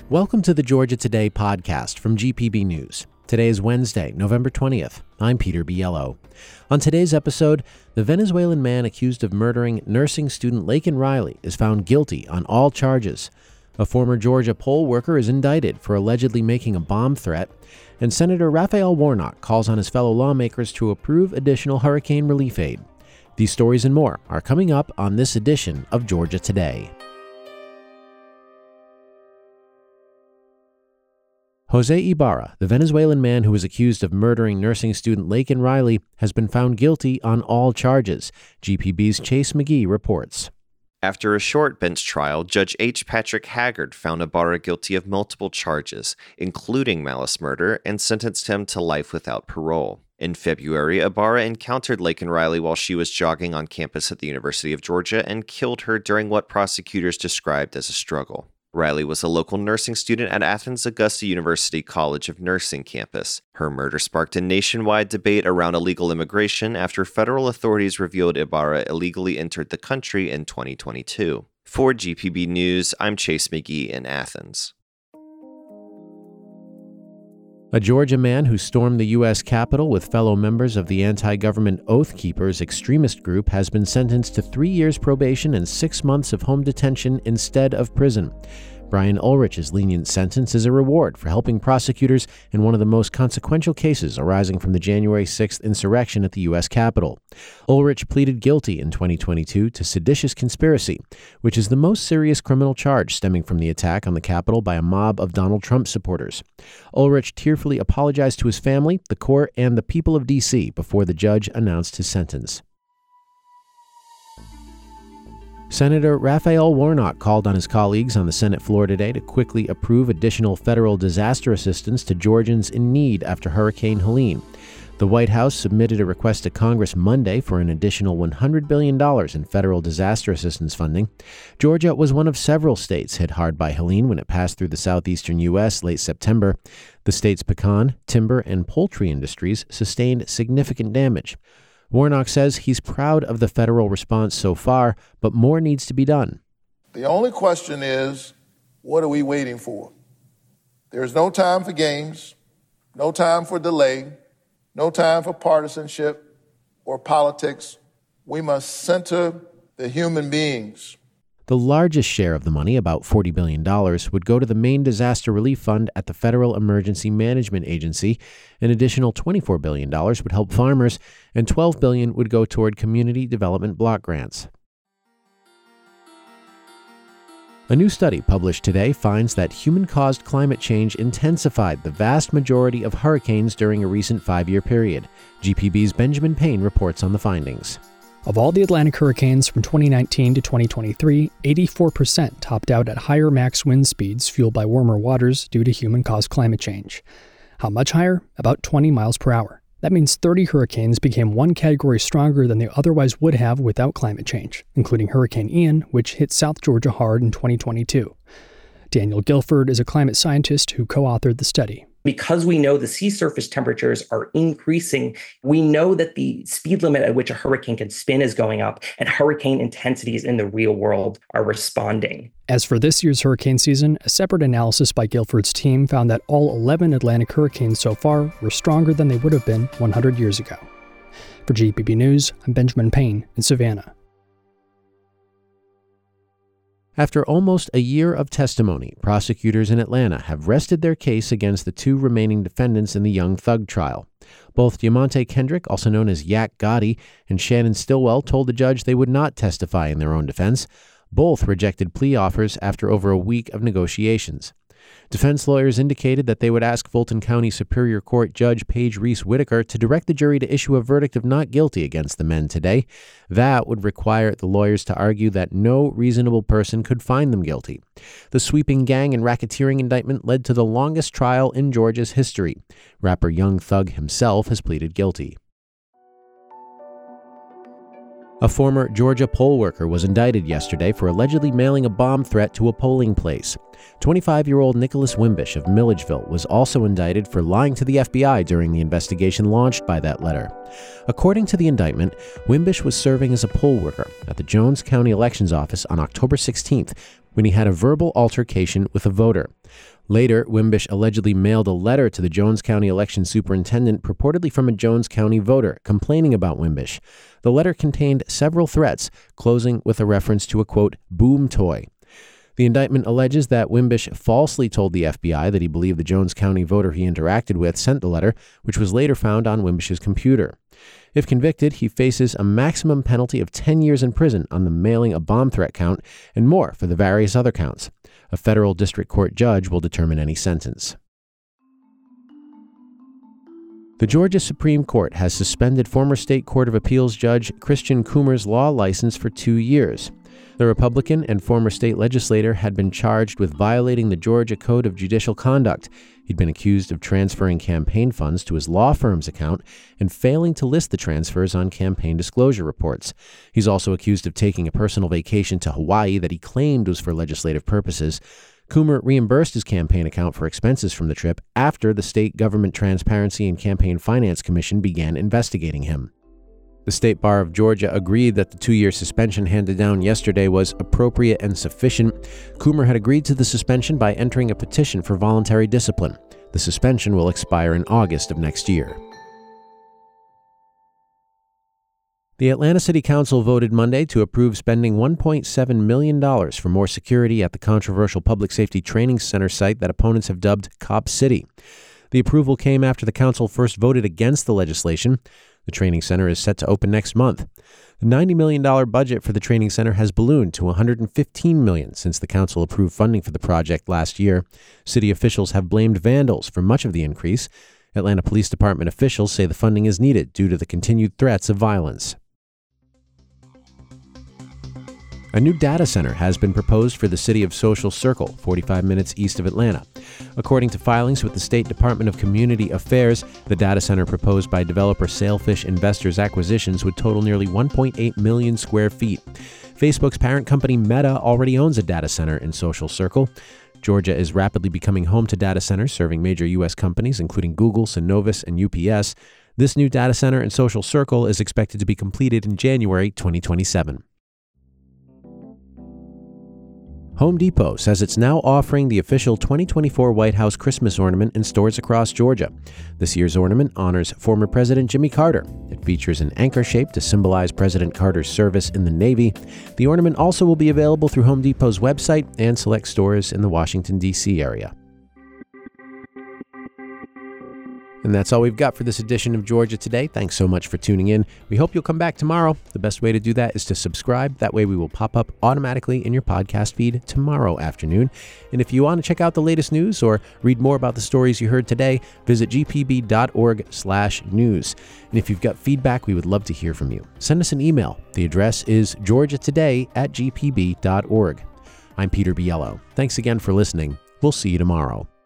Welcome to the Georgia Today podcast from GPB News. Today is Wednesday, November 20th. I'm Peter Biello. On today's episode, the Venezuelan man accused of murdering nursing student Laken Riley is found guilty on all charges. A former Georgia poll worker is indicted for allegedly making a bomb threat, and Senator Raphael Warnock calls on his fellow lawmakers to approve additional hurricane relief aid. These stories and more are coming up on this edition of Georgia Today. Jose Ibarra, the Venezuelan man who was accused of murdering nursing student Laken Riley, has been found guilty on all charges. GPB's Chase McGee reports. After a short bench trial, Judge H. Patrick Haggard found Ibarra guilty of multiple charges, including malice murder, and sentenced him to life without parole. In February, Ibarra encountered Laken Riley while she was jogging on campus at the University of Georgia and killed her during what prosecutors described as a struggle. Riley was a local nursing student at Athens Augusta University College of Nursing campus. Her murder sparked a nationwide debate around illegal immigration after federal authorities revealed Ibarra illegally entered the country in 2022. For GPB News, I'm Chase McGee in Athens. A Georgia man who stormed the U.S. Capitol with fellow members of the anti-government Oath Keepers extremist group has been sentenced to 3 years probation and 6 months of home detention instead of prison. Brian Ulrich's lenient sentence is a reward for helping prosecutors in one of the most consequential cases arising from the January 6th insurrection at the U.S. Capitol. Ulrich pleaded guilty in 2022 to seditious conspiracy, which is the most serious criminal charge stemming from the attack on the Capitol by a mob of Donald Trump supporters. Ulrich tearfully apologized to his family, the court, and the people of D.C. before the judge announced his sentence. Senator Raphael Warnock called on his colleagues on the Senate floor today to quickly approve additional federal disaster assistance to Georgians in need after Hurricane Helene. The White House submitted a request to Congress Monday for an additional $100 billion in federal disaster assistance funding. Georgia was one of several states hit hard by Helene when it passed through the southeastern U.S. late September. The state's pecan, timber, and poultry industries sustained significant damage. Warnock says he's proud of the federal response so far, but more needs to be done. The only question is, what are we waiting for? There's no time for games, no time for delay, no time for partisanship or politics. We must center the human beings. The largest share of the money, about $40 billion, would go to the main disaster relief fund at the Federal Emergency Management Agency. An additional $24 billion would help farmers, and $12 billion would go toward community development block grants. A new study published today finds that human-caused climate change intensified the vast majority of hurricanes during a recent 5-year period. GPB's Benjamin Payne reports on the findings. Of all the Atlantic hurricanes from 2019 to 2023, 84% topped out at higher max wind speeds fueled by warmer waters due to human-caused climate change. How much higher? About 20 miles per hour. That means 30 hurricanes became one category stronger than they otherwise would have without climate change, including Hurricane Ian, which hit South Georgia hard in 2022. Daniel Guilford is a climate scientist who co-authored the study. Because we know the sea surface temperatures are increasing, we know that the speed limit at which a hurricane can spin is going up, and hurricane intensities in the real world are responding. As for this year's hurricane season, a separate analysis by Guilford's team found that all 11 Atlantic hurricanes so far were stronger than they would have been 100 years ago. For GPB News, I'm Benjamin Payne in Savannah. After almost a year of testimony, prosecutors in Atlanta have rested their case against the two remaining defendants in the Young Thug trial. Both Diamante Kendrick, also known as Yak Gotti, and Shannon Stillwell told the judge they would not testify in their own defense. Both rejected plea offers after over a week of negotiations. Defense lawyers indicated that they would ask Fulton County Superior Court Judge Paige Reese Whitaker to direct the jury to issue a verdict of not guilty against the men today. That would require the lawyers to argue that no reasonable person could find them guilty. The sweeping gang and racketeering indictment led to the longest trial in Georgia's history. Rapper Young Thug himself has pleaded guilty. A former Georgia poll worker was indicted yesterday for allegedly mailing a bomb threat to a polling place. 25-year-old Nicholas Wimbish of Milledgeville was also indicted for lying to the FBI during the investigation launched by that letter. According to the indictment, Wimbish was serving as a poll worker at the Jones County Elections Office on October 16th when he had a verbal altercation with a voter. Later, Wimbish allegedly mailed a letter to the Jones County election superintendent, purportedly from a Jones County voter, complaining about Wimbish. The letter contained several threats, closing with a reference to a, quote, boom toy. The indictment alleges that Wimbish falsely told the FBI that he believed the Jones County voter he interacted with sent the letter, which was later found on Wimbish's computer. If convicted, he faces a maximum penalty of 10 years in prison on the mailing a bomb threat count and more for the various other counts. A federal district court judge will determine any sentence. The Georgia Supreme Court has suspended former State Court of Appeals Judge Christian Coomer's law license for 2 years. The Republican and former state legislator had been charged with violating the Georgia Code of Judicial Conduct. He'd been accused of transferring campaign funds to his law firm's account and failing to list the transfers on campaign disclosure reports. He's also accused of taking a personal vacation to Hawaii that he claimed was for legislative purposes. Coomer reimbursed his campaign account for expenses from the trip after the State Government Transparency and Campaign Finance Commission began investigating him. The State Bar of Georgia agreed that the 2-year suspension handed down yesterday was appropriate and sufficient. Coomer had agreed to the suspension by entering a petition for voluntary discipline. The suspension will expire in August of next year. The Atlanta City Council voted Monday to approve spending $1.7 million for more security at the controversial Public Safety Training Center site that opponents have dubbed Cop City. The approval came after the council first voted against the legislation. The training center is set to open next month. The $90 million budget for the training center has ballooned to $115 million since the council approved funding for the project last year. City officials have blamed vandals for much of the increase. Atlanta Police Department officials say the funding is needed due to the continued threats of violence. A new data center has been proposed for the city of Social Circle, 45 minutes east of Atlanta. According to filings with the State Department of Community Affairs, the data center proposed by developer Sailfish Investors Acquisitions would total nearly 1.8 million square feet. Facebook's parent company Meta already owns a data center in Social Circle. Georgia is rapidly becoming home to data centers serving major U.S. companies, including Google, Synovus, and UPS. This new data center in Social Circle is expected to be completed in January 2027. Home Depot says it's now offering the official 2024 White House Christmas ornament in stores across Georgia. This year's ornament honors former President Jimmy Carter. It features an anchor shape to symbolize President Carter's service in the Navy. The ornament also will be available through Home Depot's website and select stores in the Washington, D.C. area. And that's all we've got for this edition of Georgia Today. Thanks so much for tuning in. We hope you'll come back tomorrow. The best way to do that is to subscribe. That way we will pop up automatically in your podcast feed tomorrow afternoon. And if you want to check out the latest news or read more about the stories you heard today, visit gpb.org/news. And if you've got feedback, we would love to hear from you. Send us an email. The address is georgiatoday@gpb.org. I'm Peter Biello. Thanks again for listening. We'll see you tomorrow.